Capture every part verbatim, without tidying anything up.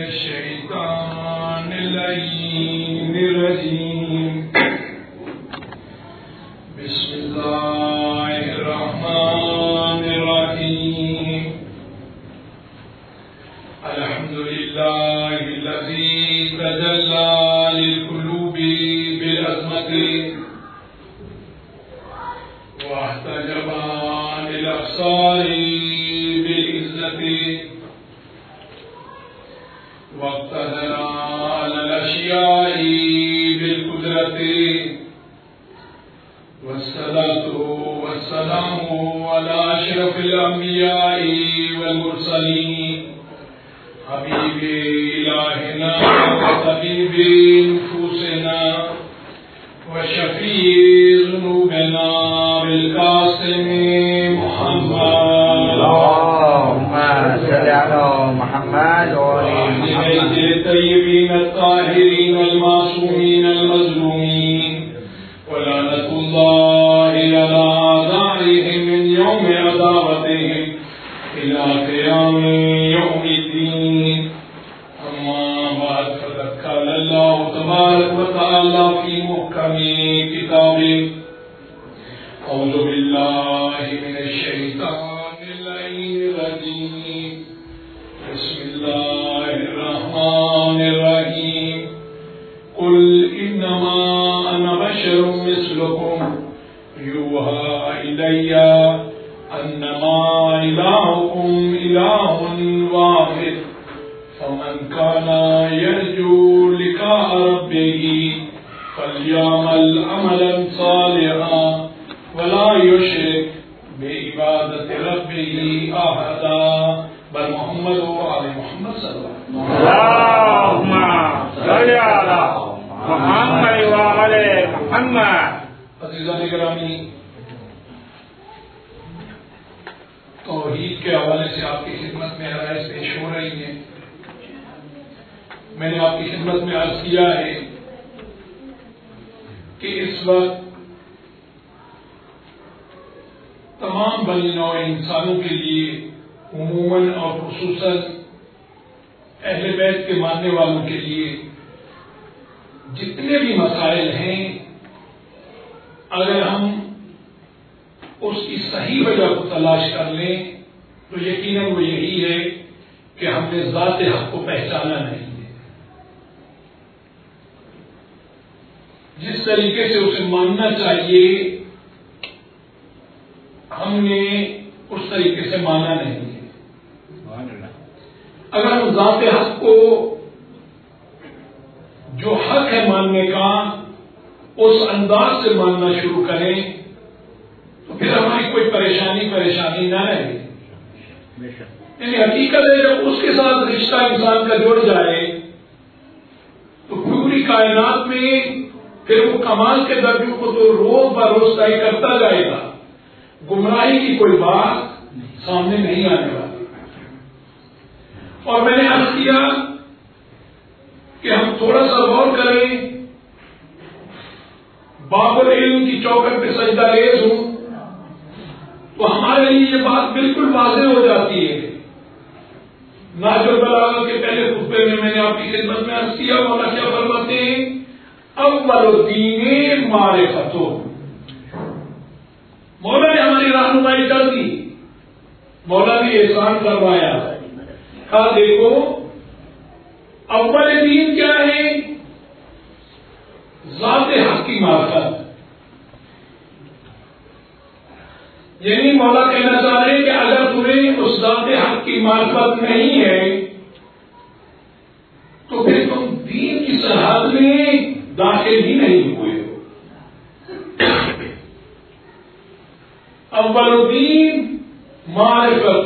الشيطان اللعين الرجيم بسم الله الرحمن الرحيم الحمد لله الذي تجلى للقلوب بالعظمة واحتجب للأبصار بالعزة واقتدر على الأشياء بالقدرة والصلاة والسلام على أشرف الأنبياء والمرسلين حبيب إلهنا وطبيب نفوسنا وشفيع ذنوبنا بالقاسم محمد اللهم صل على محمد وآل محمد الطيبين الطاهرين المعصومين المظلومين ولعنة الله على أعدائهم من يوم عداوتهم إلى قيام يوم الدين. أما بعد فقد قال الله تبارك وتعالى في محكم كتابه أعوذ بالله من الشيطان اللعين الرجيم بسم الله الرحمن الرحيم قل إنما أنا بشر مثلكم يوحى إلي أنما إلهكم إله واحد فمن كان يرجو لقاء ربه فليعمل عملا صالحا ولا يشرك بعبادة ربه أحدا. بل محمد وآل محمد صلی اللہ علیہ وسلم. اللهم صل على محمد وآل محمد. عزیزان گرامی، توحید کے حوالے سے آپ کی خدمت میں آرائش پیش ہو رہی ہے. میں نے آپ کی خدمت میں عرض کیا ہے کہ اس وقت تمام بنی نوع انسانوں کے لیے عموماً اور خصوصاً اہل بیت کے ماننے والوں کے لیے جتنے بھی مسائل ہیں، اگر ہم اس کی صحیح وجہ کو تلاش کر لیں تو یقیناً وہ یہی ہے کہ ہم نے ذات حق کو پہچانا نہیں ہے. جس طریقے سے اسے ماننا چاہیے ہم نے اس طریقے سے مانا نہیں ہے. اگر ہم ذات حق کو جو حق ہے ماننے کا اس انداز سے ماننا شروع کریں تو پھر ہماری کوئی پریشانی پریشانی نہ رہے. یعنی حقیقت ہے جب اس کے ساتھ رشتہ انسان کا جڑ جائے تو پوری کائنات میں پھر وہ کمال کے درجوں کو تو روز بروز طے کرتا جائے گا. گمراہی کی کوئی بات سامنے نہیں آنے والی. اور میں نے عرض کیا کہ ہم تھوڑا سا غور کریں، باب العلم کی چوکٹ پہ سجدہ ریز ہوں تو ہمارے لیے یہ بات بالکل واضح ہو جاتی ہے. نہج البلاغہ کے پہلے خطبے میں میں نے آپ کی خدمت میں عرض کیا، مولا کیا فرماتے ہیں؟ اول الدین معرفت. مولا نے ہماری رہنمائی کر دی، مولا نے احسان کروایا. کہا دیکھو اول دین کیا ہے؟ ذات حق کی معرفت. یعنی مولا کہنا چاہ رہے ہیں کہ اگر تمہیں اس ذات حق کی معرفت نہیں ہے تو پھر تم دین کی سرحد میں داخل ہی نہیں ہوئے ہو. اول الدین معرفت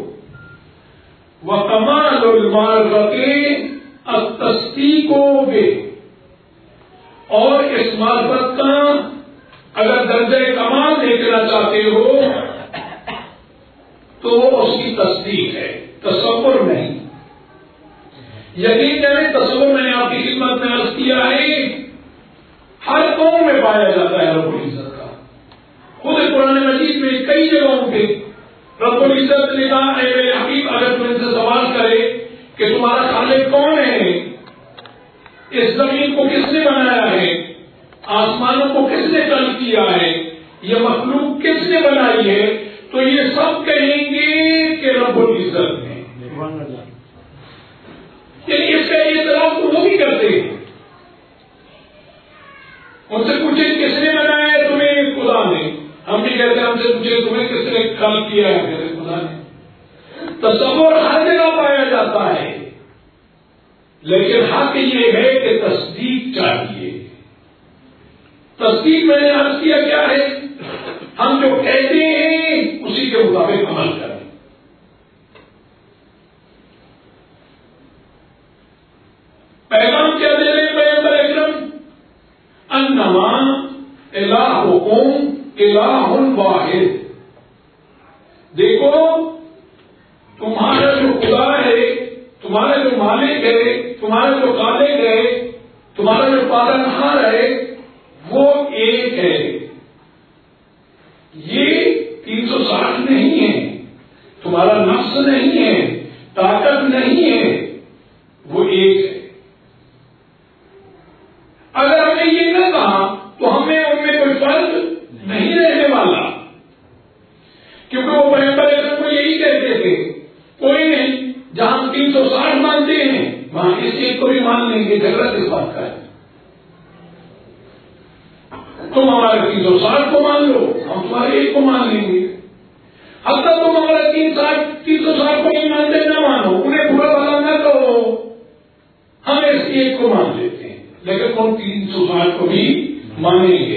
وکمال المعرفت التصدیق بہ. اور اس معرفت کا اگر درجہ کمال دیکھنا چاہتے ہو تو وہ اس کی تصدیق ہے، تصور نہیں. یقین کریں تصور میں نے آپ کی خدمت میں عرض کیا ہے ہر قوم میں پایا جاتا ہے رب العزت کا. خود قرآن مجید میں کئی جگہوں پہ رب العزت نے کہا اے میرے حبیب اگر تم ان سے سوال کرے کہ تمہارا خالق کون ہے، اس زمین کو کس نے بنایا ہے، آسمانوں کو کس نے خلق کیا ہے، یہ مخلوق کس نے بنائی ہے، تو یہ سب کہیں گے کہ رب العزت نے. یعنی اس کا اعتراف تو وہ بھی کرتے ہیں. ان سے پوچھے کس نے بنایا ہے تمہیں، خدا نے. ہم بھی کہتے ہیں ہم سے پوچھے تمہیں کس نے خلق کیا ہے، کہتے خدا نے. تصور ہر جگہ پایا جاتا ہے، لیکن حق یہ ہے کہ تصدیق چاہیے. تصدیق میں نے عرض کیا کیا ہے، ہم جو کہتے ہیں اسی کے مطابق عمل کریں. پیغام کیا دے رہے ہیں پیغمبر اکرم، انما الہکم الہ واحد. دیکھو تمہارا جو خدا ہے، تمہارا جو مالک ہے، تمہارا جو خالق ہے، تمہارا جو پالنہار ہے، وہ ایک ہے. یہ تین سو ساٹھ نہیں ہے، تمہارا نفس نہیں ہے، طاقت نہیں ہے، وہ ایک ہے. اگر ہم نے یہ نہ کہا تو ہمیں ان میں کوئی فرق نہیں رہنے والا، کیونکہ وہ پیغمبر اکرم کو یہی کہتے تھے کوئی نہیں، جہاں ہم تین سو ساٹھ مانتے ہیں وہاں اس ایک کو بھی مان لیں گے. جھگڑا کس بات کا ہے؟ تم ہمارے تین سو ساٹھ کو مان لو، ہم تمہارے ایک کو مان لیں گے. اب تک تم ہمارے تین ساٹھ تین سو ساٹھ کو نہیں مانتے، نہ مانو، انہیں برا بھلا نہ کہو، ہم اس ایک کو مان لیتے ہیں، لیکن ہم تین سو ساٹھ کو بھی مانیں گے.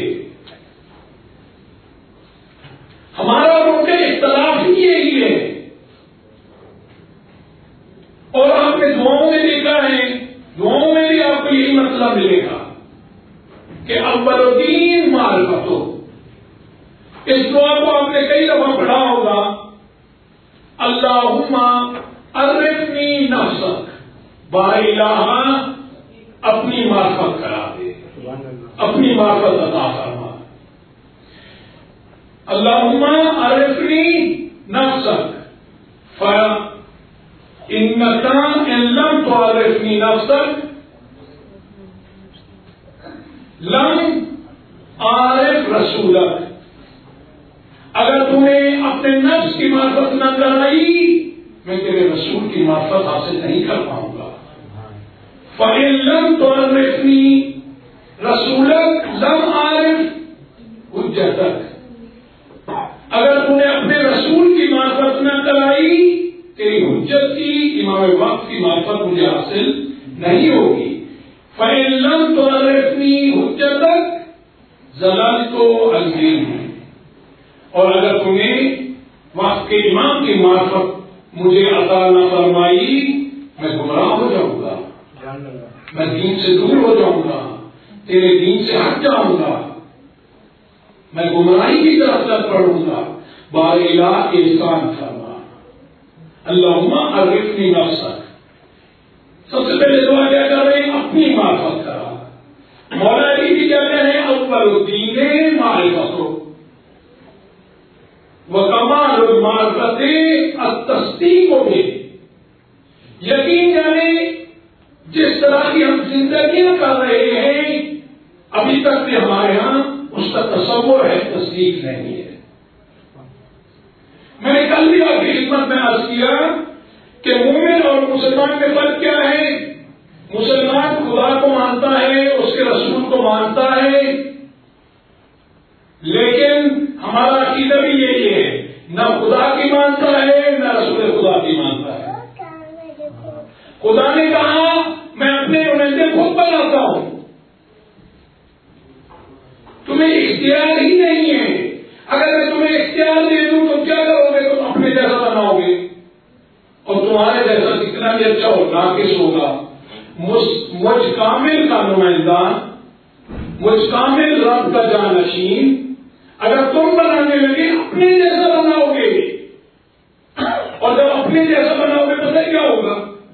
ہمارا ان کے اختلاف ہی یہی ہے. اور آپ نے دعاؤں میں دیکھا ہے، دعاؤں میں بھی آپ کو یہی مسئلہ ملے گا کہ اول الدین معرفت ہو. اس دعا کو آپ نے کئی دفعہ پڑھا ہوگا، اللہم عرفنی نفسک، با الہ اپنی معرفت کرا دے، اپنی معرفت عطا فرما. اللہم عرفنی نفسک فإنک ان لم تعرفنی نفسک لم عارف رسولک. اگر تمہیں اپنے نفس کی معرفت نہ کرائی میں تیرے رسول کی معرفت حاصل نہیں کر پاؤں گا. فَإِن لَمْ تُعَرِّفْنِي رَسُولَكَ لَمْ عَارِفْ حُجَّتَكَ. اگر تم نے اپنے رسول کی معرفت نہ کرائی تیری حجت کی، امام وقت کی معرفت مجھے حاصل نہیں ہوگی. فَإِن لَمْ تُعَرِّفْنِي حُجَّتَكَ زَلَلْتُ عَنْ دِينِكَ. اور اگر تمہیں وقت کے امام کی معرفت مجھے عطا نہ فرمائی میں گمراہ ہو جاؤں گا، میں دین سے دور ہو جاؤں گا، تیرے دین سے ہٹ جاؤں گا، میں گمراہی کی طرف چل پڑوں گا. بار الہ احسان فرما، اللہم عرفنی نفسک. سب سے پہلے دعا کیا کر رہے ہیں؟ اپنی معرفت کرا. مولا علی بھی کیا کہہ رہے ہیں؟ اول الدین معرفت ہو، وکمال المعرفت التصدیق بھی. یقین جانے جس طرح کی ہم زندگیاں کر رہے ہیں ابھی تک بھی ہمارے ہاں اس کا تصور ہے، تصدیق نہیں ہے. میں نے کل بھی آپ کی خدمت میں عرض کیا کہ مومن اور مسلمان میں فرق کیا ہے. مسلمان خدا کو مانتا ہے، اس کے رسول کو مانتا ہے، لیکن ہمارا عقیدہ بھی یہی ہے، نہ خدا کی مانتا ہے نہ رسول خدا کی مانتا ہے. خدا نے کہا میں اپنے نمائندے خود بناتا ہوں، تمہیں اختیار ہی نہیں ہے. اگر میں تمہیں اختیار دے دوں تو کیا کرو گے؟ تم اپنے جیسا بناؤ گے، اور تمہارے جیسا کتنا بھی اچھا ہو ناقص ہوگا. مجھ کامل کا نمائندہ، مجھ کامل رب کا جانشین اگر تم بنانے لگے اپنے جیسا بناؤ گے، اور جب اپنے جیسا بناؤ گے تو پھر کیا ہوگا؟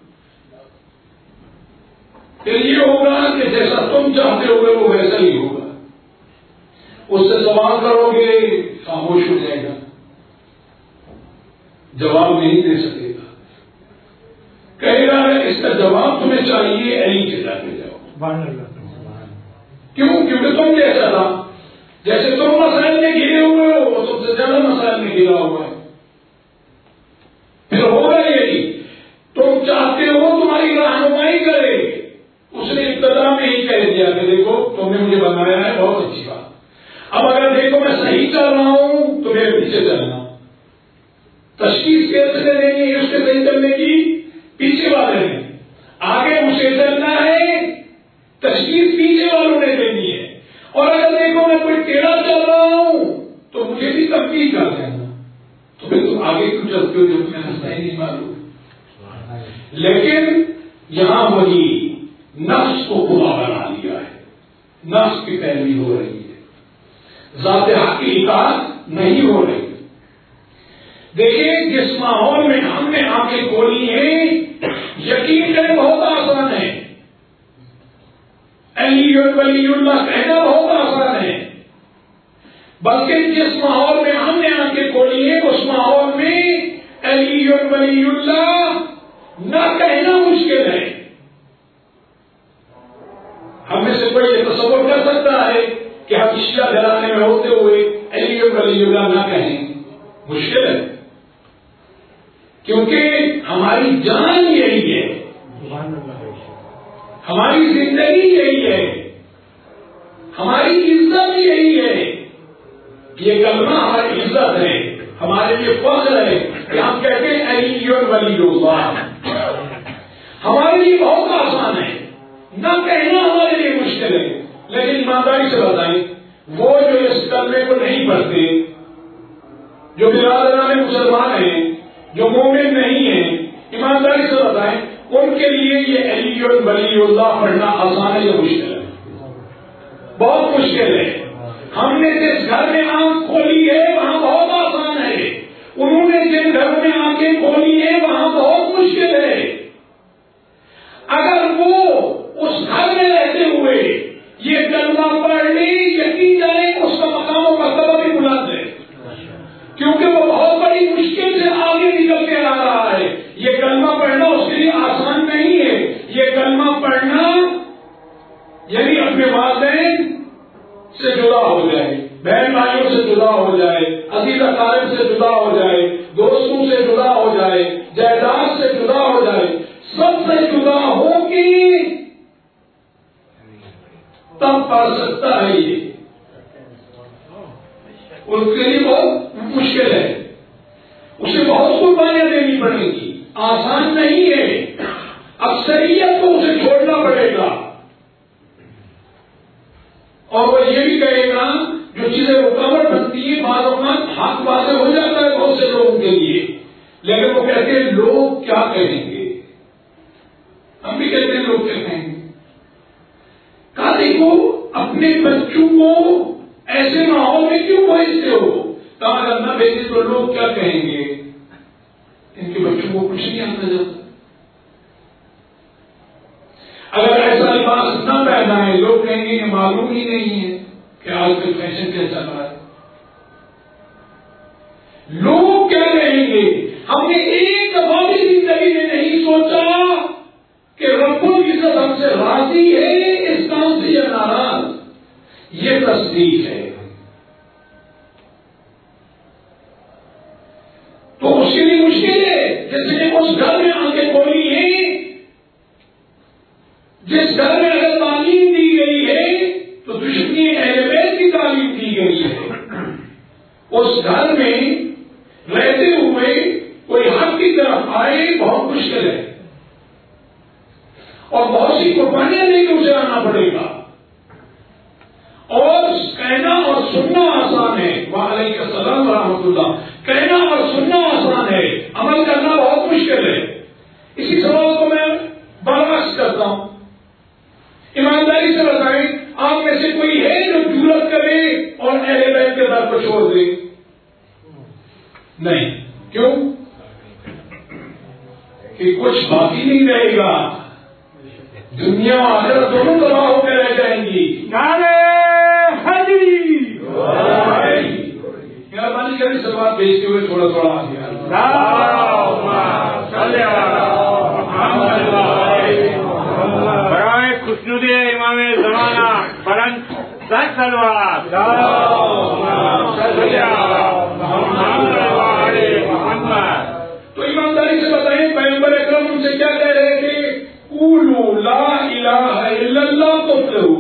پھر یہ ہوگا کہ جیسا تم چاہتے ہوگے وہ ویسا ہی ہوگا. اس سے سوال کرو گے خاموش ہو جائے گا، جواب نہیں دے سکے گا. کہے گا میں جواب تمہیں چاہیے علی کے گھر میں جاؤ. کیوں؟ کیونکہ تم جیسا تھا، جیسے تم مسائل میں گھرے ہوئے ہو وہ سب سے زیادہ مسائل میں گھرا ہوا ہے. پھر ہوگا یہی، تم چاہتے ہو تمہاری رہنمائی کرے. اس نے ابتدا میں ہی کہہ دیا کہ دیکھو تم نے مجھے بنایا ہے، بہت اچھی بات. اب اگر دیکھو میں صحیح چل رہا ہوں تو میرے پیچھے چلنا. تشخیص کیسے دینی ہے اس کے صحیح چلنے کی؟ پیچھے والے نے. آگے اسے چلنا ہے، تشخیص پیچھے والوں نے دینی ہے. اور اگر دیکھو میں کوئی ٹیڑھا چل رہا ہوں تو مجھے بھی تبدیل کر دینا. تو پھر تم آگے کیوں چلتے ہو جو تمہیں رستہ ہی نہیں معلوم. لیکن یہاں وہی نفس کو خدا بنا لیا ہے، نفس کی پیروی ہو رہی ہے، ذات حق کی اطاعت نہیں ہو رہی. دیکھیے جس ماحول میں ہم نے آنکھیں کھولی ہیں، یقین کریں بہت آسان ہے. علی ولی اللہ کہنا بہت آسان ہے، بلکہ جس ماحول میں ہم نے آنکھیں کھولی ہیں اس ماحول میں علی ولی اللہ نہ کہنا مشکل ہے. ہم میں سے کوئی یہ تصور کر سکتا ہے کہ ہم شیعہ گھرانے میں ہوتے ہوئے علی ولی اللہ نہ کہیں؟ مشکل ہے، کیونکہ ہماری جان یہی ہے، ہماری زندگی یہی ہے، ہماری عزت یہی ہے. یہ کلمہ ہماری عزت ہے، ہمارے لیے فخر ہے کہ ہم کہتے ہیں علی ولی اللہ. ہمارے لیے بہت آسان ہے، نہ کہنا ہمارے لیے مشکل ہے. لیکن ایمانداری سے بتائیں، وہ جو اس کلمے کو نہیں پڑھتے، جو برادران مسلمان ہیں، جو مومن نہیں ہیں، ایمانداری سے بتائیں ان کے لیے یہ علی ولی اللہ پڑھنا آسان ہے یا مشکل ہے؟ بہت مشکل ہے. ہم نے جس گھر میں آنکھ کھولی ہے وہاں بہت آسان ہے، انہوں نے جن گھروں میں آنکھیں کھولی ہیں وہاں بہت مشکل ہے. اگر وہ اس گھر میں رہتے ہوئے یہ کلمہ پڑھ لیں، یقین جائے اس کا مقام و مرتبہ بھی بلند ہے، کیونکہ وہ بہت بڑی مشکل سے آگے نکل کے آ رہا ہے. یہ کلمہ پڑھنا اس کے لیے آسان نہیں ہے. یہ کلمہ پڑھنا یعنی اپنے والدین سے جدا ہو جائے، بہن بھائیوں سے جدا ہو جائے، عزیز اقارب سے جدا ہو جائے، دوستوں سے جدا ہو جائے، جائیداد سے جدا ہو جائے، سب سے جدا ہو کے تب پڑھ سکتا ہے. یہ اس کے لیے بہت مشکل ہے، اسے بہت قربانیاں دینی پڑیں گی، آسان نہیں ہے. اکثریت کو اسے چھوڑنا پڑے گا، اور وہ یہ بھی کہے گا جو چیزیں رکاوٹ بنتی ہیں بعض اوقات حق واضح ہو جاتا ہے بہت سے لوگوں کے لیے، لیکن وہ کہتے ہیں لوگ کیا کہیں گے. ہم بھی کہتے ہیں لوگ کیا کہیں گے. کہا دیکھو اپنے بچوں کو ایسے ماحول میں کیوں بھیجتے ہو؟ کہا اگر نہ بھیجے تو لوگ کیا کہیں گے. ان کے بچوں کو کچھ نہیں آتا جاتا. اگر ایسا لباس نہ پہنائے لوگ کہیں گے کہ معلوم ہی نہیں ہے کہ آج کل فیشن کیا چل رہا ہے. لوگ کیا کہیں گے. ہم نے ایک دفعہ بھی زندگی میں نہیں سوچا کہ رب العزت ہم سے راضی ہے اس کام سے یا ناراض. یہ تصدیق ہے. تو اس کے لیے مشکل ہے. جس نے اس گھر میں آنکھیں کھولی ہیں، جس گھر میں اگر تعلیم دی گئی ہے تو دشمنی اہل بیت کی تعلیم دی گئی ہے، اس گھر میں رہتے ہوئے کوئی حق کی طرف آئے بہت مشکل ہے، اور بہت سی قربانیاں لے کے اسے آنا پڑے گا. اور کہنا اور سننا آسان ہے. وعلیکم السلام ورحمۃ اللہ. کہنا اور سننا آسان ہے، عمل کرنا بہت مشکل ہے. اسی سوال کو میں برعکس کرتا ہوں. ایمانداری سے بتائیں آپ میں سے کوئی ہے جو جرأت کرے اور اہل بیت کے در کو چھوڑ دے؟ نہیں. کیوں؟ کہ کچھ باقی نہیں رہے گا. دنیا آخرت دونوں تباہ ہو کے رہ جائیں گی. مہربانی کریں سوال بھیجتے ہوئے تھوڑا تھوڑا آ گیا. खुशनुद इमाम ज़माना बुलंद सच सलवात तो ईमानदारी से बताएं पैगंबर अकरम उनसे क्या कह रहे थे? कूलू ला इलाहा इल्लल्लाह तुफ्लिहू,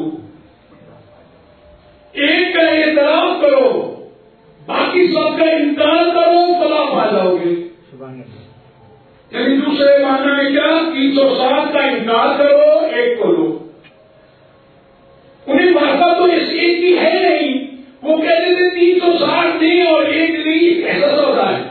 एक का एतराफ करो बाकी सबका इनकार करो फलाह पा जाओगे। यानी दूसरे मानने में क्या? तीन सौ सात का इनकार करो एक को लो। उन्हें भाषा तो इस एक की है नहीं, वो कहते थे तीन सौ साठ नहीं और एक नहीं, ऐसा सौदा है।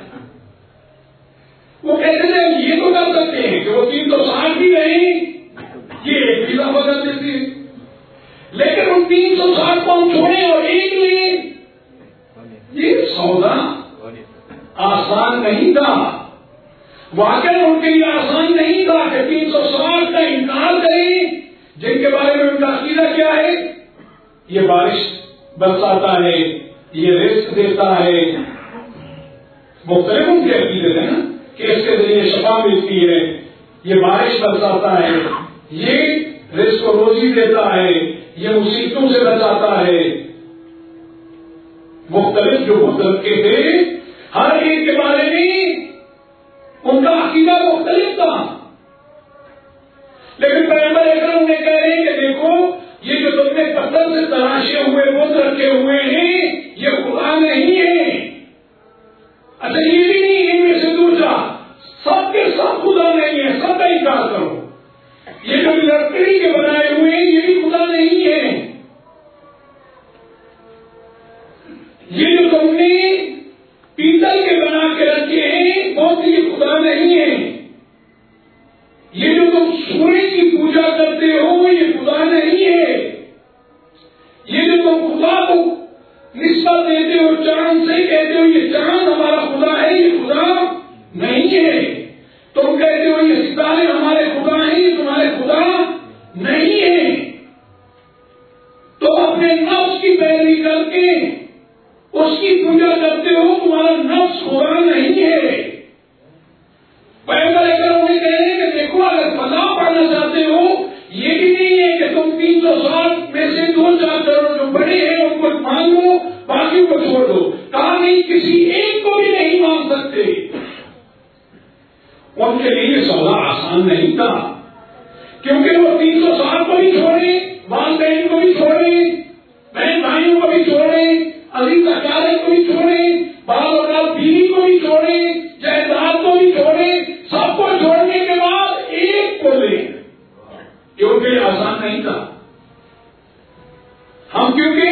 वो कहते थे हम ये तो कर सकते हैं कि वो तीन सौ साठ भी नहीं, ये एक भी लाभ कर देते हैं, लेकिन उन तीन सौ साठ को हम छोड़े और एक लिए, ये सौदा आसान नहीं था। वाकई उनके लिए आसान नहीं था कि तीन सौ साठ का इनकार करें जिनके बारे में उनका अकीदा क्या है? ये बारिश बरसाता है, ये रिस्क देता है, मुख्तलिफ उनके अकीदे हैं ना कि इसके जरिए शफा मिलती है, ये बारिश बरसाता है, ये रिस्क को रोजी देता है, ये मुसीबतों से बचाता है। मुख्तलिफ जो मुख्तलिफ के थे, हर एक के बारे में उनका अकीदा मुख्तलिफ था। लेकिन पैगंबर अकरम उन्हें कह रहे हैं कि देखो ये जो तुमने पत्थर से तराशे हुए बुत रखे हुए हैं ये खुदा नहीं है। अच्छा ये भी नहीं, इनमें से दूसरा सबके सब खुदा नहीं है, सबका इनकार करो। ये जो लकड़ी के बनाए हुए हैं ये भी खुदा नहीं है। ये जो तुमने पीतल के बना के रखे हैं वो भी खुदा नहीं है। ये जो तुम सूर्य की पूजा करते हो ये खुदा नहीं है। ये जो तुम खुदा को निस्बत देते हो चांद से, कहते हो ये चांद हमारा खुदा है, ये खुदा नहीं है। तुम कहते हो ये सितारे हमारे खुदा हैं, ये तुम्हारे खुदा नहीं है। तो अपने नफ्स की पैरवी करके उसकी पूजा करते हो, तुम्हारा नफ्स खुदा नहीं है। पैगंबर अकरम उन्हें कह रहे हैं कि देखो अगर फलाह पाना चाहते हो ये भी नहीं है कि तुम तीन सौ साठ में से दो चार करोड़ जो बड़े हैं उनको मांगो बाकी को छोड़ दो। कहा नहीं, किसी एक को भी नहीं मांग सकते। उनके लिए सौदा आसान नहीं था क्योंकि वो तीन सौ साठ को भी छोड़े, वालदैन को भी छोड़े, बहन भाइयों को भी छोड़े, अजीज अकारे को भी छोड़े, बाल और बीवी को भी छोड़े, जायदाद को भी छोड़े, सबको छोड़ने के बाद एक को ले, ये उनके लिए आसान नहीं था। हम क्योंकि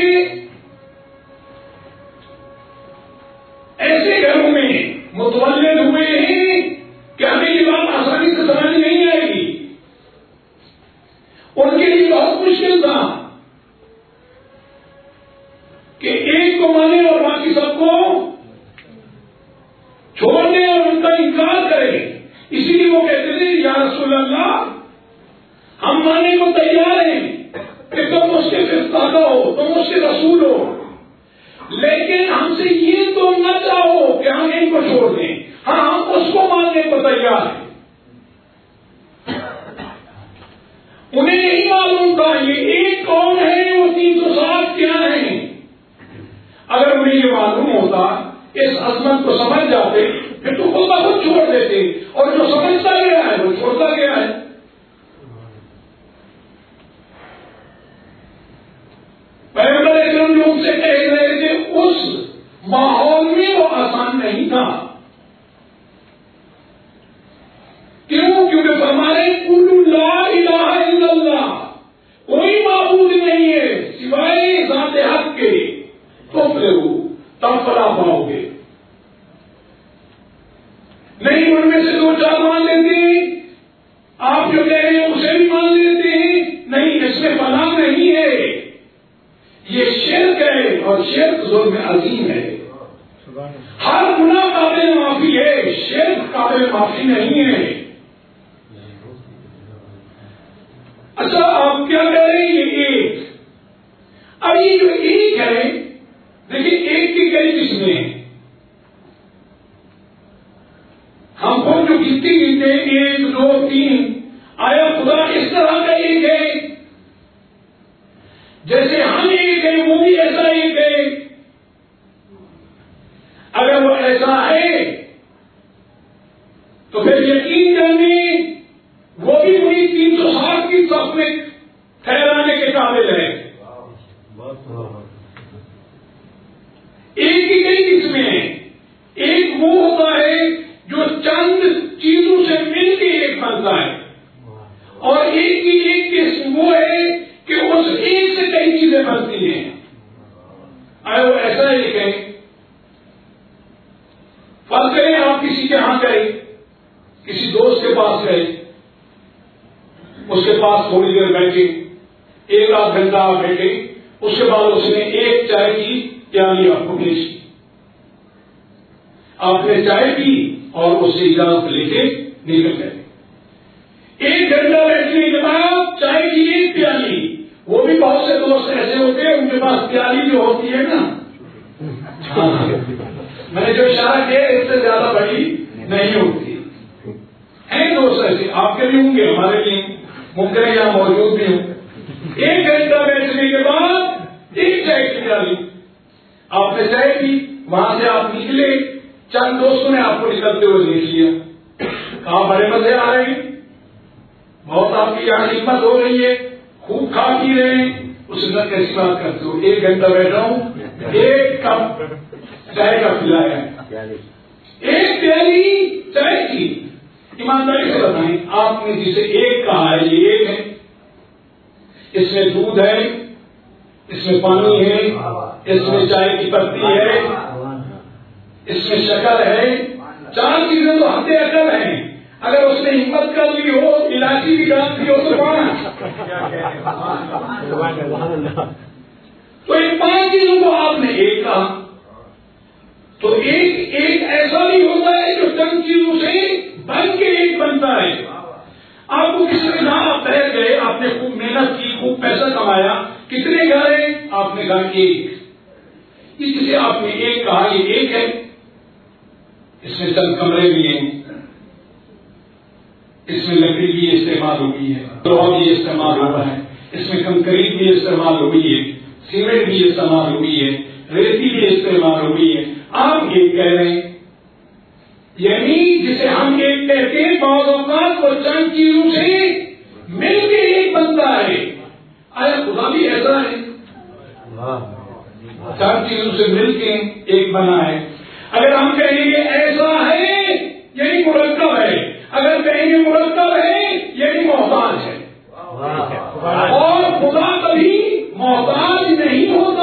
ऐसे घरों में मुतवल्लिद हुए हैं कि हमें ये बात आसानी से समझ नहीं आएगी। उनके लिए बहुत मुश्किल था कि एक को माने और बाकी सबको छोड़ दें और उनका इनकार करें। इसीलिए वो कहते थे या रसूल अल्लाह हम मानने को तैयार हैं कि तुम उसके फिरस्तादा हो, तुम उसके रसूल हो, लेकिन हमसे ये तो न चाहो कि हम इनको छोड़ दें। हाँ, हम उसको मानने को तैयार हैं। उन्हें नहीं मालूम था ये एक कौन है, वो तीन सौ साठ क्या है। अगर उन्हें ये मालूम होता, इस अजमत को समझ जाते, फिर तो खुद खुद छोड़ देते, और जो समझता गया है वो छोड़ता गया है। पैगंबर अकरम जो उनसे कह रहे थे उस माहौल में वो आसान नहीं था। क्यों? क्योंकि हमारे कुल्लू ला इलाहा इल्लल्लाह, कोई माबूद नहीं है सिवाय ज़ाते हक के, तुफ्लिहू, तब फलाह पाओगे। नहीं उनमें से दो चार मान लेते हैं, आप जो कह रहे हैं उसे भी मान लेते हैं, नहीं इसमें फलाह नहीं है, ये शिर्क है और शिर्क जुल्म अजीम है। हर गुनाह काबिल माफी है, शिर्क काबिल माफी नहीं है। अच्छा आप क्या कह रहे हैं? ये एक, अब ये जो एक है, देखिए एक की कई किस्में हैं। हम खुद जो गिनती गिनते हैं एक दो तीन, आया खुदा इस तरह का एक है جیسے ہم ایک ہیں وہ بھی ایسا ایک ہے. اگر وہ ایسا ہے تو پھر یقین کرنے وہ بھی وہی تین سو ساٹھ کی صف میں ٹھہرانے کے قابل ہے. ایک ہی کئی قسمیں ہیں. ایک وہ ہوتا ہے جو چند چیزوں سے مل کے ایک بنتا ہے, اور ایک کی ایک قسم وہ ہے کہ اس ایک سے کئی چیزیں بنتی ہیں. آئے وہ ایسا ایک ہے. فرض کریں آپ کسی کے ہاں گئے, کسی دوست کے پاس گئے, اس کے پاس تھوڑی دیر بیٹھے, ایک آدھ گھنٹہ آپ بیٹھے, اس کے بعد اس نے ایک چائے کی پیالی آپ کو پیش کی. آپ نے چائے پی اور اس سے اجازت لے کے نکل گئے. ایک گھنٹہ بیٹھنے کے بعد چائے کی ایک پیالی, وہ بھی بہت سے دوست ایسے ہوتے ہیں ان کے پاس پیالی جو ہوتی ہے نا, میں نے جو اشارہ کیا اس سے زیادہ بڑی نہیں ہوتی ہیں دوست ایسے, آپ کے بھی ہوں گے, ہمارے بھی ممکن ہے یہاں موجود بھی ہوں. ایک گھنٹہ بیٹھنے کے بعد ایک چائے کی پیالی آپ نے چائے پی, وہاں سے آپ نکلے, چند دوستوں نے آپ کو نکلتے ہوئے دیکھ لیا, کہاں بڑے مزے آ رہے ہیں, بہت آپ کی یہاں ہمت ہو رہی ہے, خوب کھا پی رہے ہیں. اس نے کیسی بات کرتے ہو, ایک گھنٹہ بیٹھا ہوں, ایک کپ چائے کا پلایا ہے, ایک پیالی چائے کی. ایمانداری سے بتائیں, آپ نے جسے ایک کہا ہے یہ ایک ہے, اس میں دودھ ہے, اس میں پانی ہے, اس میں چائے کی پتی ہے, اس میں شکر ہے, چار چیزیں تو حد اکل ہیں. اگر اس نے ہمت کر لی ہو, الائچی بھی ڈال دی ہو تو پانچ, تو ان پانچ چیزوں کو آپ نے ایک کہا. تو ایک ایک ایسا بھی ہوتا ہے جو چند چیزوں سے بن کے ایک بنتا ہے. آپ کو کسی کے نام آپ ٹھہر گئے, آپ نے خوب محنت کی, خوب پیسہ کمایا, کتنے گھر ہیں, آپ نے کہا ایک. اس سے آپ نے ایک کہا یہ ایک ہے, اس میں چند کمرے بھی ہیں, اس میں لکڑی بھی استعمال ہوئی ہے, لوہا بھی استعمال ہوا ہے, اس میں کنکریٹ بھی استعمال ہوئی ہے, سیمنٹ بھی استعمال ہوئی ہے, ریتی بھی استعمال ہوئی ہے. آپ ایک کہہ رہے ہیں, یعنی جسے ہم ایک کہتے ہیں بعض اوقات وہ چند چیزوں سے مل کے ایک بنتا ہے. آیا خدا بھی ایسا ہے, چند چیزوں سے مل کے ایک بنا ہے. اگر ہم کہیں گے ایسا ہے یعنی مرکب ہے, اگر کہیں گے مرکب ہے یعنی محتاج ہے, اور خدا کبھی محتاج نہیں ہوتا.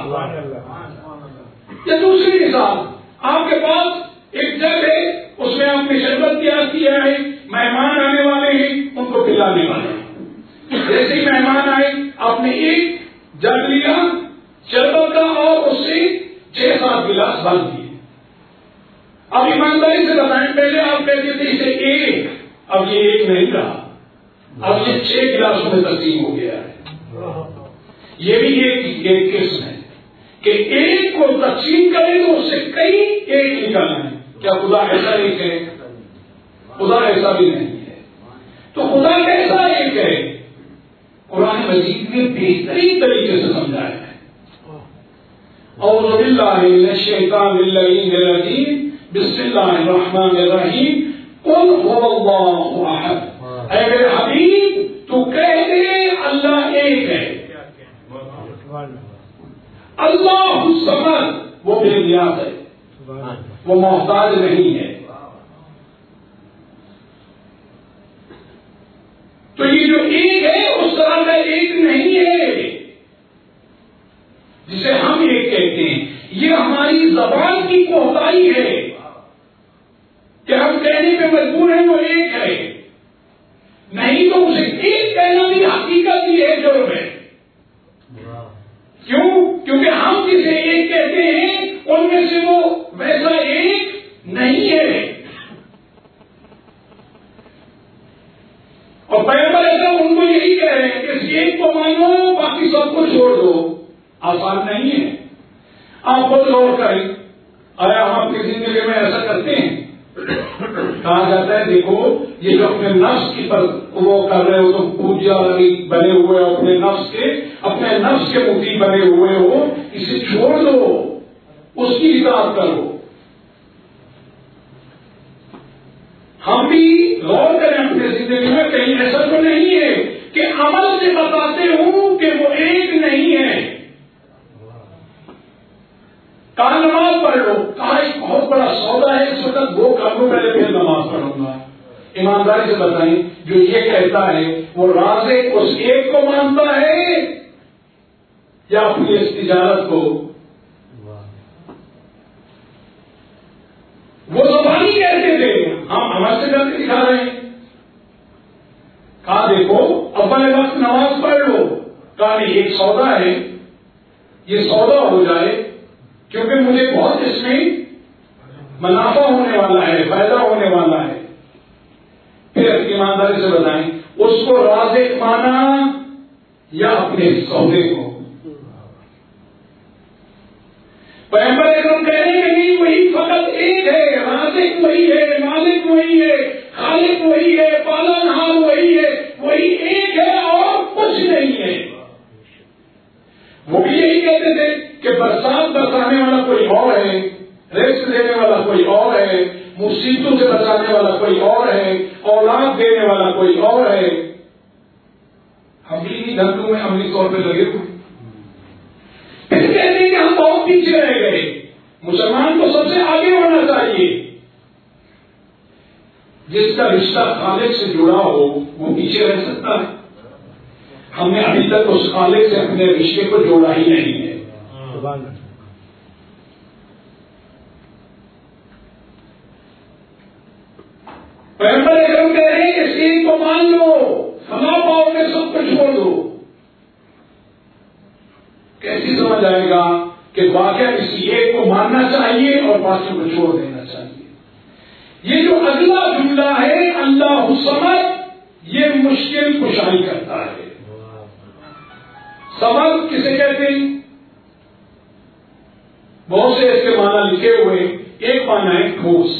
یا دوسری مثال, آپ کے پاس ایک جگ ہے, اس میں آپ نے شربت تیار کیا ہے, مہمان آنے والے ہیں ان کو پلانے والے ہیں. جیسے ہی مہمان آئے آپ نے ایک جگ لیا شربت کا اور اس سے چھ سات گلاس بھر دیے. اب ایمانداری سے بتائیں, پہلے آپ کہتے تھے اسے ایک, اب یہ ایک نہیں رہا, اب یہ چھ گلاسوں میں تقسیم ہو گیا ہے. یہ بھی ایک ایک قسم ہے کہ ایک کو تقسیم کرے تو اس سے کئی ایک نکالنا ہے. کیا خدا ایسا ایک ہے؟ خدا ایسا بھی نہیں ہے. تو خدا کیسا ایک ہے؟ قرآن مجید نے بہترین طریقے سے سمجھایا ہے. اعوذ باللہ من الشیطان اللعین الرجیم, بسم اللہ الرحمن الرحیم, قل هو اللہ احد. اے میرے حبیب تو کہہ دے اللہ ایک ہے. اللہ الصمد, وہ بے نیاز ہے, وہ محتاج نہیں ہے. تو یہ جو ایک ہے اس طرح کا ایک نہیں ہے جسے ہم ایک کہتے ہیں. یہ ہماری زبان کی کوتاہی ہے کہ ہم کہنے پہ مجبور ہیں وہ ایک ہے, نہیں تو اسے ایک کہنا بھی حقیقت بھی ہے جرم ہے. کیوں؟ کیونکہ ہم جسے ایک کہتے ہیں ان میں سے وہ ویسا ایک نہیں ہے. اور پیغمبر اکرم ان کو یہی کہہ رہے ہیں کہ اس ایک کو مانو باقی سب کو چھوڑ دو. آسان نہیں ہے. آپ خود غور کریں, آیا ہم اپنی زندگی میں ایسا کرتے ہیں؟ کہا جاتا ہے دیکھو یہ جو اپنے نفس کی پر وہ کر رہے ہو تم پوجا بنے ہوئے ہو اپنے نفس کے اپنے نفس کے مطیع بنے ہوئے ہو اسے چھوڑ دو اس کی اطاعت کرو. ہم بھی غور کریں اپنے زندگی میں کہیں ایسا تو نہیں ہے کہ عمل سے بتاتے ہوں کہ وہ ایک نہیں ہے. کہا نماز پڑھ لو, کہا ایک بہت بڑا سودا ہے اس وقت وہ کر لو پہلے پھر نماز پڑھوں گا. ایمانداری سے بتائیں جو یہ کہتا ہے وہ رازق اس ایک کو مانتا ہے یا اپنی اس تجارت کو؟ وہ زبانی کہتے تھے ہم عمل سے کر کے دکھا رہے ہیں. کہا دیکھو اپنے وقت نماز پڑھ لو. کہا نہیں ایک سودا ہے یہ سودا ہو جائے کیونکہ مجھے بہت اس میں منافع ہونے والا ہے فائدہ ہونے والا ہے. پھر ایمانداری سے بتائیں اس کو رازق مانا یا اپنے سودے کو؟ پیغمبر اکرم کہہ رہے ہیں کہ نہیں وہی فقط ایک ہے, رازق وہی ہے, مالک وہی ہے, خالق وہی ہے, پالنہار وہی ہے, وہی ایک ہے اور کچھ نہیں ہے. وہ بھی یہی کہتے تھے کہ برسات برسانے والا کوئی اور ہے, رزق دینے والا کوئی اور ہے, مصیبتوں سے بچانے والا کوئی اور ہے, اولاد دینے والا کوئی اور ہے. ہم بھی انہیں دھندوں میں عملی طور پہ لگے ہوئے. پھر کہتے ہیں کہ ہم بہت پیچھے رہ گئے. مسلمان کو سب سے آگے ہونا چاہیے. جس کا رشتہ خالق سے جڑا ہو وہ پیچھے رہ سکتا ہے. ہم نے ابھی تک اس خالق سے اپنے رشتے کو جوڑا ہی نہیں ہے. پیغمبر اکرم کہہ رہے ہیں اس ایک کو مان لو, سما پاؤ گے, سب کو چھوڑ دو. کیسی سمجھ آئے گا کہ واقعہ کسی ایک کو ماننا چاہیے اور باقیوں کو چھوڑ دینا چاہیے. یہ جو اگلا جملہ ہے اللہ سمد یہ مشکل کشائی کرتا ہے. سمد کسے کہتے ہیں؟ بہت سے اس کے معنی لکھے ہوئے. ایک معنی ہے ٹھوس.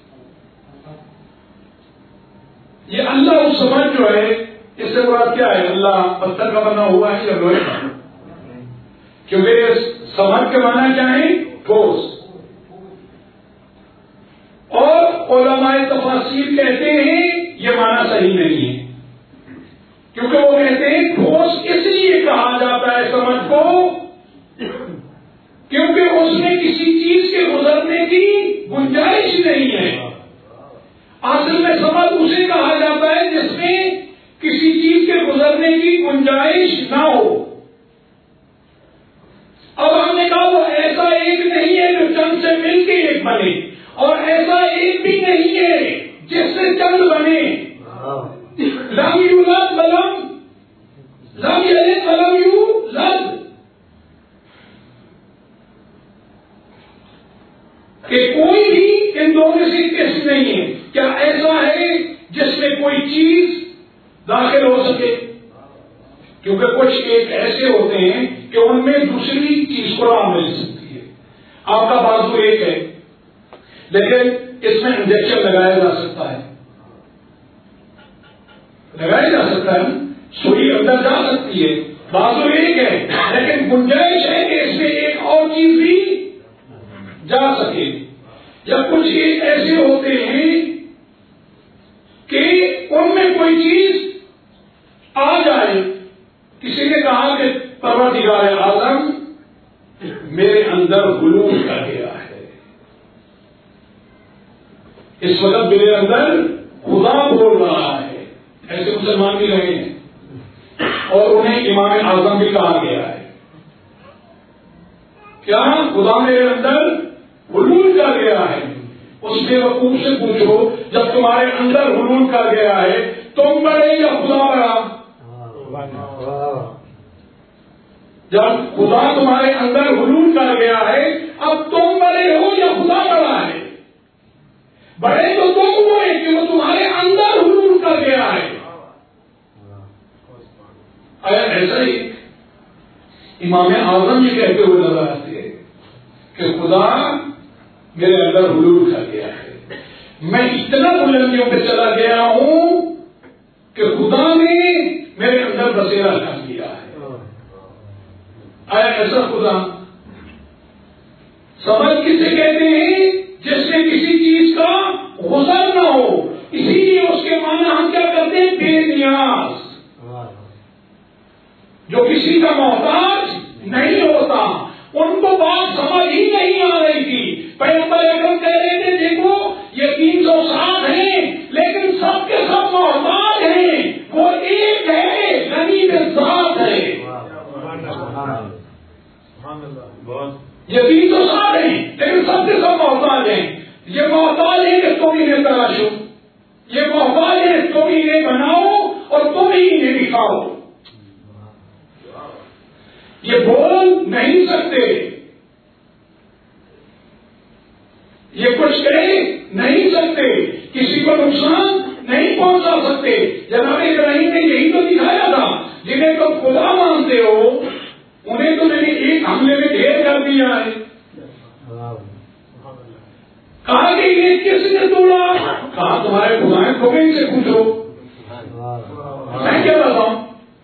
یہ اللہ سمجھ جو ہے اس سے مراد کیا ہے؟ اللہ پتھر کا بنا ہوا ہے یا لوہے کا؟ کیونکہ سمجھ کے معنی کیا ہے؟ ٹھوس. اور علماء تفاسیر کہتے ہیں یہ معنی صحیح نہیں ہے, کیونکہ وہ کہتے ہیں ٹھوس اس لیے کہا جاتا ہے سمجھ کو کیونکہ اس میں کسی چیز کے گزرنے کی گنجائش نہیں ہے. اصل میں سمجھ اسے کہا جاتا ہے جس میں کسی چیز کے گزرنے کی گنجائش نہ ہو. اب ہم نے کہا وہ ایسا ایک نہیں ہے جو چند سے مل کے ایک بنے, اور ایسا ایک بھی نہیں ہے جس سے چند بنے. لم یولد ولم لم یلد ولم یولد, کہ کوئی بھی ان دو میں سے کس نہیں ہے. کیا ایسا ہے جس میں کوئی چیز داخل ہو سکے؟ کیونکہ کچھ ایک ایسے ہوتے ہیں کہ ان میں دوسری چیز کو راہ مل سکتی ہے. آپ کا بازو ایک ہے لیکن اس میں انجیکشن لگایا جا سکتا ہے, لگایا جا سکتا ہے, سوئی اندر جا سکتی ہے. بازو ایک ہے لیکن گنجائش ہے کہ اس میں ایک اور چیز بھی جا سکے. یا کچھ ایک ایسے ہوتے ہیں کہ ان میں کوئی چیز آ جائے. کسی نے کہا کہ پروردگار اعظم میرے اندر غلو کر گیا ہے, اس وقت میرے اندر خدا بول رہا ہے. ایسے مسلمان بھی رہے ہیں اور انہیں امام اعظم بھی کہا گیا ہے. کیا خدا میرے اندر حلول کر گیا ہے؟ اس نے وقوف سے پوچھو جب تمہارے اندر حلول کر گیا ہے تم بڑے یا خدا بڑا؟ جب خدا تمہارے اندر حلول کر گیا ہے اب تم بڑے ہو یا خدا بڑا ہے؟ بڑے تو تم ہوئے کہ وہ تمہارے اندر حلول کر گیا ہے. اگر ایسا ہی امام اعظم یہ کہتے ہوئے نظر آتے کہ خدا میرے اندر حلول کر گیا ہے. میں اتنا بلندیوں پہ چلا گیا ہوں کہ خدا نے میرے اندر بسیرا کر دیا ہے. آیا ایسا خدا؟ سمجھ کسے کہتے ہیں؟ جس میں کسی چیز کا غسل نہ ہو. اسی لیے اس کے معنی ہم کیا کرتے ہیں؟ بے نیاز. جو کسی کا محتاج نہیں ہوتا. ان کو بات سمجھ ہی نہیں آ رہی تھی. پیغمبر اکرم کہہ رہے تھے دیکھو یہ تین سو ساٹھ ہیں لیکن سب کے سب محتاج ہیں. وہ ایک ہے غنی ذات ہے. یہ تین سو ساٹھ ہیں لیکن سب کے سب محتاج ہیں. یہ محتاج ہے کہ تم انہیں تلاشو. یہ محتاج ہے تم انہیں بناؤ اور تم ہی انہیں دکھاؤ. یہ بول نہیں سکتے. یہ کچھ کہہ نہیں سکتے. کسی کو نقصان نہیں پہنچا سکتے. جناب ابراہیم نے یہی تو دکھایا تھا. جنہیں تم خدا مانتے ہو انہیں تو میں نے ایک حملے میں ڈھیر کر دیا ہے. کہا کہ یہ کس نے توڑا؟ کہا تمہارے خدا ہیں تمہیں سے پوچھو. میں کیا بتاؤں؟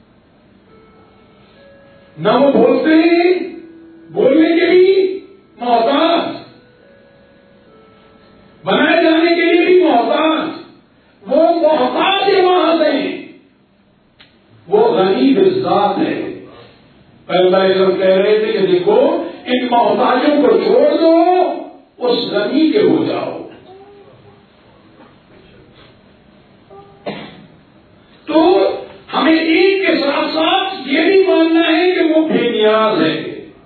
نہ وہ بولتے ہیں بولنے کے بھی محتاج, بنائے جانے کے لیے بھی محتاج. وہ محتاج وہاں سے وہ غنی ذات ہے. پیغمبر اکرم کہہ رہے تھے کہ دیکھو ان محتاجوں کو چھوڑ دو اس غنی کے ہو جاؤ. تو ہمیں ایک کے ساتھ ساتھ یہ بھی ماننا ہے کہ وہ بے نیاز ہے.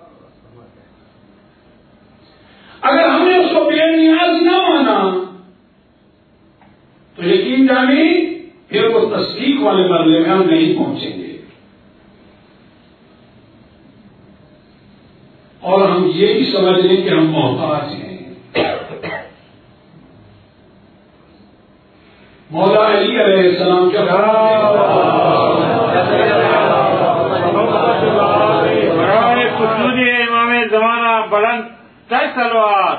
اگر ہم نے اس کو بے نیاز نہ مانا تو یقین جانے پھر وہ تصدیق والے مرحلے میں ہم نہیں پہنچیں گے. اور ہم یہ بھی سمجھ لیں کہ ہم محتاج ہیں. مولا علی علیہ السلام کیا امام زمانہ بلند سلوات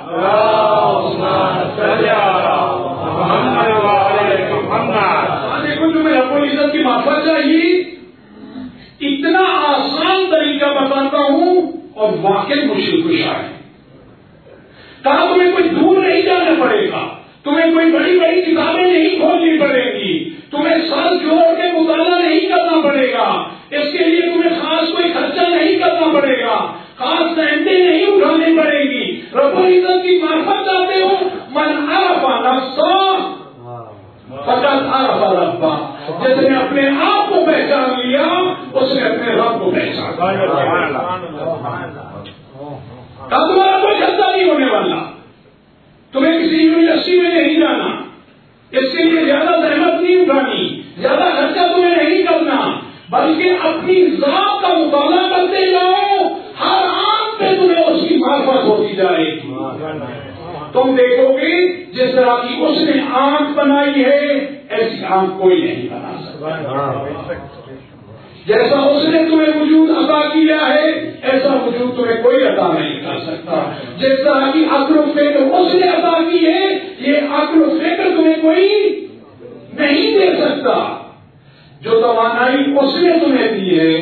دیکھو جو میں رب العزت کی معرفت چاہیے اتنا آسان طریقہ بتاتا ہوں اور واقعی مشکل کشا ہے. کہا تمہیں کوئی دور نہیں جانا پڑے گا. تمہیں کوئی بڑی بڑی کتابیں نہیں کھولنی پڑے گی. تمہیں سر جوڑ کے مطالعہ نہیں کرنا پڑے گا. اس کے لیے تمہیں خاص کوئی خرچہ نہیں کرنا پڑے گا. خاص سینٹیں نہیں اٹھانی پڑے گی. رب العزت کی معرفت چاہتے ہو من عرف نفسہ فقط عرف ربہ. جس نے اپنے آپ کو پہچان لیا اس نے اپنے رب کو پہچان لیا. تمہارا کوئی خرچہ نہیں ہونے والا. تمہیں کسی یونیورسٹی میں نہیں جانا. اس کے لیے زیادہ زحمت نہیں اٹھانی. زیادہ خرچہ تمہیں نہیں کرنا. بلکہ اپنی ذات کا مطالعہ کرتے جاؤ. ہر آنکھ پہ تمہیں اس کی معرفت ہوتی جائے گی. تم دیکھو گے جس طرح کی اس نے آنکھ بنائی ہے ایسی آنکھ کوئی نہیں بنا سکتا. جیسا اس نے تمہیں وجود عطا کیا ہے ایسا وجود تمہیں کوئی عطا نہیں کر سکتا. جس طرح کی عقل و فکر اس نے عطا کی ہے یہ عقل و فکر تمہیں کوئی نہیں دے سکتا. جو توانائی اس نے تمہیں دی ہے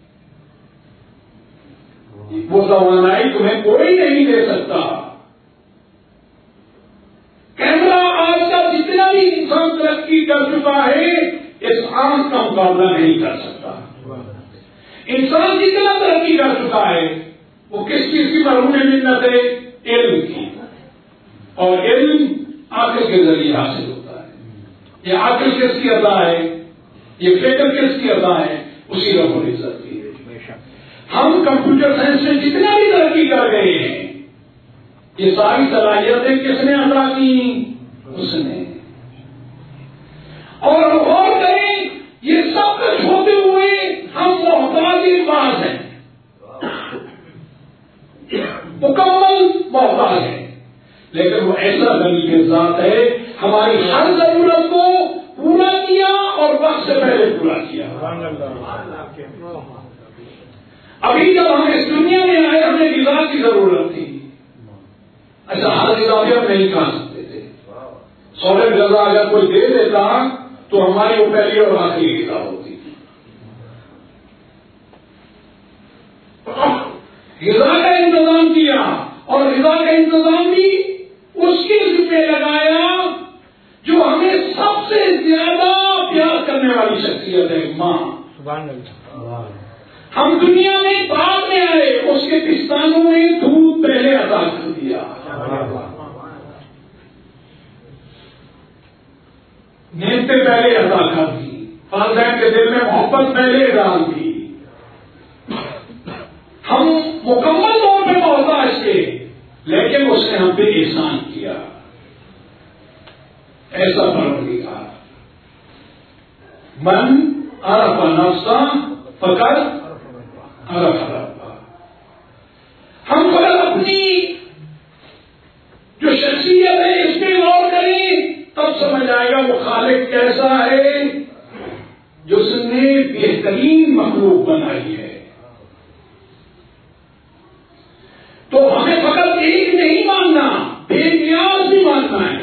وہ توانائی تمہیں کوئی نہیں دے سکتا. کیمرہ آج کا جتنا بھی انسان ترقی کر چکا ہے اس آنکھ کا مقابلہ نہیں کر سکتا. انسان جتنا ترقی کر چکا ہے وہ کس چیز کی مرہون منت ہے؟ علم کی. اور علم عقل کے ذریعے حاصل ہوتا ہے. یہ عقل کس کی عطا ہے؟ یہ فکر کس کی عطا ہے؟ اسی رب العزت کی ہے. ہم کمپیوٹر سائنس میں جتنا بھی ترقی کر گئے ہیں یہ ساری صلاحیتیں کس نے عطا کی؟ اس نے. اور غور کریں یہ سب کچھ ہوتے ہوئے ہم محتاج باز ہیں. مکمل محتاج ہے لیکن وہ ایسا غنی کے ذات ہے ہماری ہر ضرورت کو پورا کیا اور وقت سے پہلے پورا کیا. ابھی جب ہم اس دنیا میں آئے ہمیں غذا کی ضرورت تھی. اچھا ہر غذا بھی ہم نہیں کھا سکتے تھے. سولہ غزہ اگر کوئی دے دیتا تو ہماری وہ پہلی اور آخری غذا ہوتی. غذا کا انتظام کیا اور غذا کا انتظام بھی اس کے ذمہ لگایا جو ہمیں سب سے زیادہ پیار کرنے والی شخصیت ہے، ماں. ہم دنیا میں بعد میں آئے، اس کے پستانوں میں دودھ پہلے عطا کر دیا، نیتیں پہلے عطا کر دی، والدین کے دل میں محبت پہلے ڈال دی. ہم مکمل طور پہ محتاج تھے لیکن اس نے ہم پہ احسان کیا. ایسا پروردگار من عرف نفسا فقط عرف ربا. ہم فقط اپنی جو شخصیت ہے اس پہ غور کریں تب سمجھ آئے گا وہ خالق کیسا ہے جس نے بہترین مخلوق بنائی ہے. تو ہمیں فقط ایک نہیں ماننا، بے نیاز بھی ماننا ہے،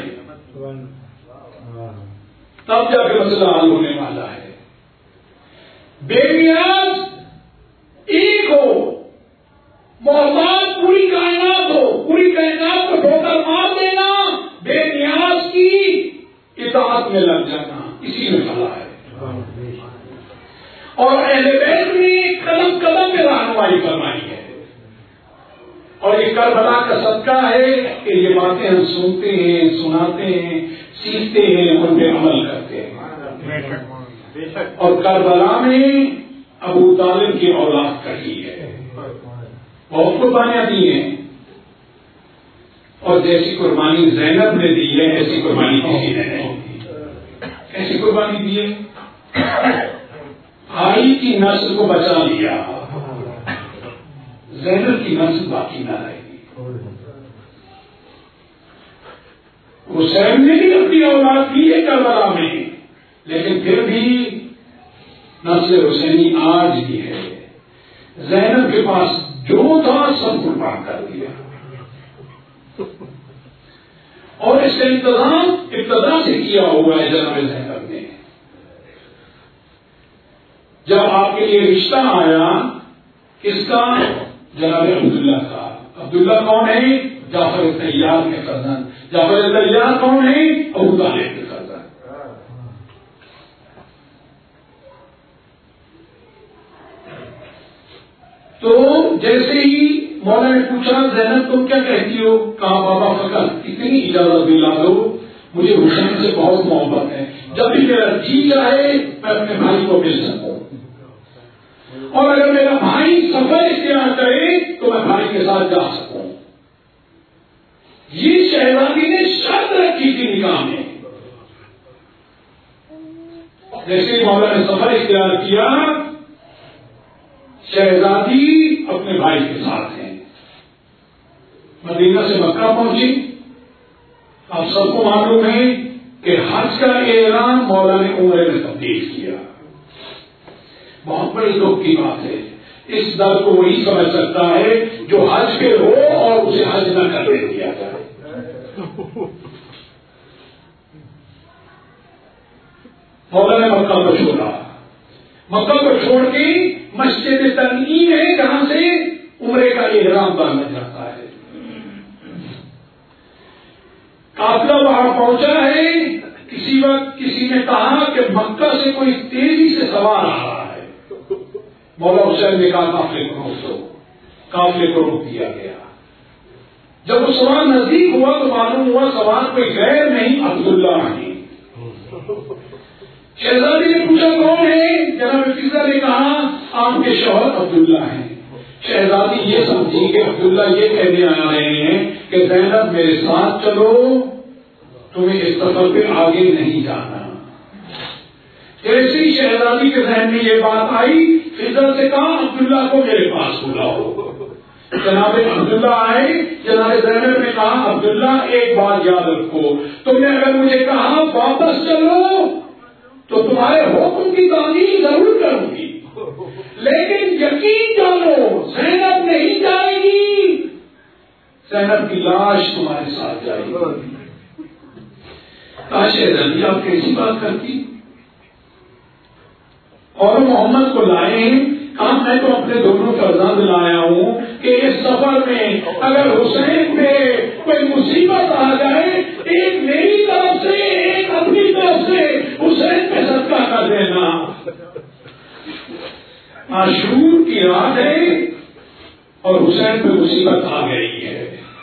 تب جا کے مسئلہ حل ہونے والا ہے. بے نیاز ایک ہو، محتاج پوری کائنات ہو، پوری کائنات کو ٹھوکر مار دینا، بے نیاز کی اطاعت میں لگ جانا، اسی میں بھلا ہے. اور اہل بیت نے قدم قدم میں رہنمائی فرمائی ہے. اور یہ کربلا کا صدقہ ہے کہ یہ باتیں ہم سنتے ہیں، سناتے ہیں، سیکھتے ہیں، ان پہ عمل کرتے ہیں. اور کربلا میں ابو طالب کی اولاد کہی ہے، بہت قربانیاں دی ہیں، اور جیسی قربانی زینب نے دی ہے ایسی قربانی کسی نے نہیں دی. ایسی قربانی دی ہے، بھائی کی نسل کو بچا لیا، زینب کی نسل باقی نہ رہے گی. حسین نے بھی اپنی اولاد کی ہے کربلا میں، لیکن پھر بھی نسل حسینی آج بھی ہے. زینب کے پاس جو تھا سب قربان کر دیا، اور اس کا انتظام ابتدا سے کیا ہوا ہے جناب زینب نے. جب آپ کے لیے رشتہ آیا کس کا؟ جناب عبداللہ کا. عبداللہ کون ہے؟ جعفر طیار کے فرزند. جعفر طیار کون ہے؟ ابو طالب کے فرزند. تو جیسے ہی مولا نے پوچھا زینب تم کیا کہتی ہو؟ کہا بابا فقط اتنی اجازت دلا دو، مجھے حسین سے بہت محبت ہے، جب بھی میرا جی چاہے میں اپنے بھائی کو مل سکوں، اور اگر میرا بھائی سفر اختیار کرے تو میں بھائی کے ساتھ جا سکوں. یہ شہزادی نے شرط رکھی تھی نکاح میں. جیسے مولا نے سفر اختیار کیا، شہزادی اپنے بھائی کے ساتھ ہیں، مدینہ سے مکہ پہنچی. آپ سب کو معلوم ہے کہ حج کا اعلان مولا نے عمرے میں تبدیل کیا. بہت بڑی دکھ کی بات ہے. اس درد کو وہی سمجھ سکتا ہے جو حج پہ ہو اور اسے حج نہ کرنے دیا جائے. مولا نے مکہ کو چھوڑا، مکہ کو چھوڑ کے مسجد تنعیم ہے جہاں سے عمرے کا احرام باندھا جاتا ہے. قافلہ وہاں پہنچا ہے. کسی وقت کسی نے کہا کہ مکہ سے کوئی تیزی سے سوار آ رہا ہے. مولا حسین نے کہا قافلے کو روک دو. قافلے کو روک دیا گیا. جب وہ سوار نزدیک ہوا تو معلوم ہوا سوار کوئی غیر نہیں، عبداللہ نہیں. شہزادی نے پوچھا کون ہے؟ جناب فضا نے کہا آپ کے شوہر عبداللہ ہیں. شہزادی یہ سمجھی کہ عبداللہ یہ کہنے آ رہے ہیں کہ زینب میرے ساتھ چلو، تمہیں اس سفر پہ آگے نہیں جانا. جیسی شہزادی کے ذہن میں یہ بات آئی، فضا سے کہا عبداللہ کو میرے پاس بلاؤ. جناب عبداللہ آئے. جناب زینب نے کہا عبداللہ ایک بات یاد رکھو، تم نے اگر مجھے کہا واپس چلو تو تمہارے حکم کی تعمیل ضرور کروں گی، لیکن یقین جانو زینب نہیں جائے گی، زینب کی لاش تمہارے ساتھ جائے گی. کاش رضی آپ کیسی بات کرتی. اور محمد کو لائے ہیں کہا میں تو اپنے دونوں فرزند لایا ہوں کہ اس سفر میں اگر حسین پہ کوئی مصیبت آ جائے ایک میری طرف سے ایک اپنی طرف سے حسین پہ صدقہ کر دینا. عاشور کی رات ہے اور حسین پہ مصیبت آ گئی ہے.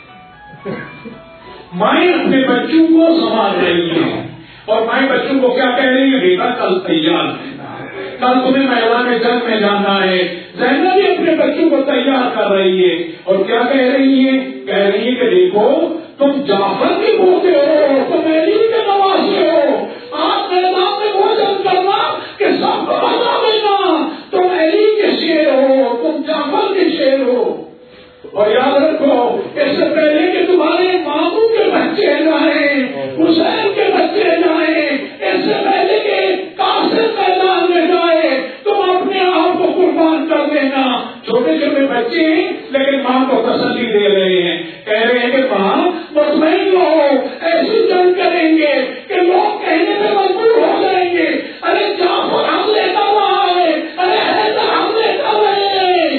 مائیں اپنے بچوں کو سنبھال رہی ہیں اور مائیں بچوں کو کیا کہہ رہی ہیں؟ بیٹا کل تیار رہنا ہے، کل تمہیں میدان جنگ میں جانا ہے. زینب بھی اپنے بچوں کو تیار کر رہی ہے اور کیا کہہ رہی ہے؟ کہہ رہی ہے کہ دیکھو تم جعفر کے پوتے ہو، تم علی کے نواسے ہو، آپ میدان میں وہ جنگ کرنا کہ سب کو بتا دینا تم علی کے شیر ہو، تم جعفر کے شیر ہو. اور یاد رکھو اس سے پہلے کہ تمہارے ماموں کے بچے جائیں، حسین کے بچے جائیں، اس سے پہلے کہ قاسم میدان میں جائے تم اپنے آپ کو قربان کر دینا. چھوٹے چھوٹے بچے ہیں لیکن ماں کو تسلی دے رہے ہیں، کہہ رہے ہیں کہ ماں مطمئن رہو، ایسی جنگ کریں گے کہ لوگ کہنے میں مجبور ہو جائیں گے ارے جعفر حملے کر رہا ہے، ارے حیدر حملے کر رہے ہیں.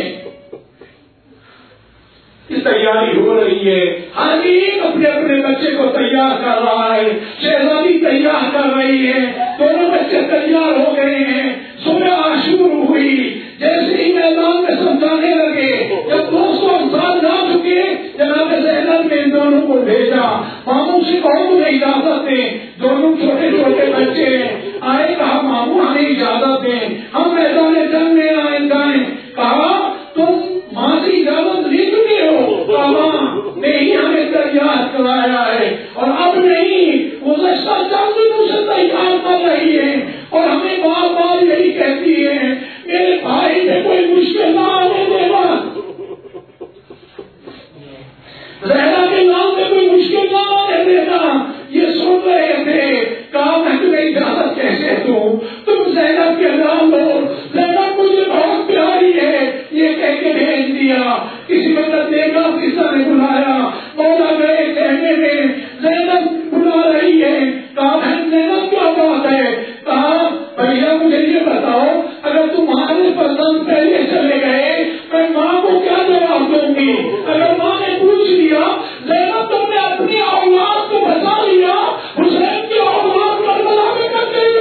اس تیاری ہو رہی ہے، ہر ایک اپنے اپنے بچے کو تیار کر رہا ہے. شہزادی تیار کر رہی ہے، دونوں بچے تیار ہو گئے ہیں. صبح عاشور ہوئی، جیسے ہی میدان میں سمجھانے لگے، جب دو سو سال جا چکے جناب زینب نے ان دونوں کو بھیجا. ماموں سے کہو تمہیں اجازت دیں، دونوں چھوٹے چھوٹے بچے آئے، کہا ماموں ہمیں اجازت دیں ہم میدان جنگ میں آئے جائیں. کہا تم ماں سے اجازت لے چکے ہو؟ کہا نہیں ہمیں تیار کرایا ہے اور اب نہیں، گزشتہ جنگ مجھے تیار کر رہی ہے اور ہمیں بار بار یہی کہتی ہے میرے بھائی نے کوئی مشکل نہ آنے دینا، زہرا کے نام میں کوئی مشکل نہ آنے دینا. یہ سن رہے تھے، کہا میں تمہیں اجازت کیسے دوں، تم زینب کے نام لو، زینب مجھے بہت پیاری ہے، یہ کہہ کے بھیج دیا. کسی وقت دیکھا کسی نے بلایا، مولا گئے کہنے میں زینب بلا رہی ہے. کہا بہن زینب کیا بات ہے؟ کہا بھیا مجھے یہ بتاؤ اگر تمہارے پسند پہلے چلے گئے میں ماں کو کیا جواب دوں گی؟ اگر ماں نے پوچھ لیا زینب تم نے اپنی اولاد کو بچا لیا، حسین کی اولاد کربلا میں کر گئی،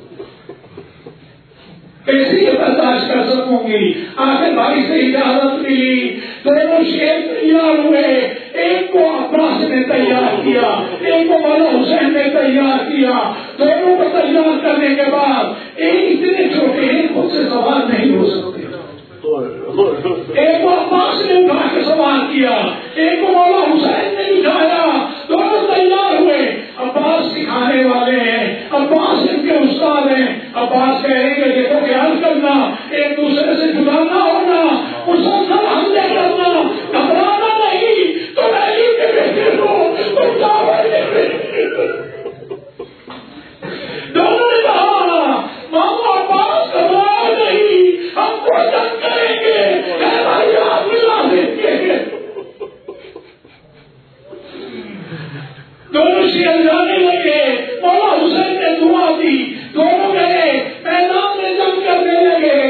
کیسے یہ برداشت کر سکوں گی؟ آخر بھائی سے اجازت ملی، دونوں شیر تیار ہوئے. ایک کو عباس نے تیار کیا، ایک کو مولا حسین نے تیار کیا. دونوں کو تیار کرنے کے بعد ایک اتنے چھوٹے ہیں خود سے سوار نہیں ہو سکتے، ایک کو عباس نے اٹھا کے سوار کیا، ایک کو مولا حسین نے اٹھایا. دونوں تیار ہوئے. عباس سکھانے والے ہیں، عباس ان کے استاد ہیں. عباس کہہ رہے ہیں دیکھو خیال کرنا، ایک دوسرے سے جدا نہ ہونا، مسلسل حملے کرنا، گھبرانا نہیں. تم علی کے بیٹے ہو، تم جعفر کے بیٹے ہو. دونوں نے کہا مامو عباس گھبراؤ نہیں، ہم کو جنگ کریں گے، اے بھائی آپ ملا دیں گے. دونوں شیر جانے لگے. مولا حسین نے دعا دی، دونوں گئے میدان میں جنگ کرنے لگے.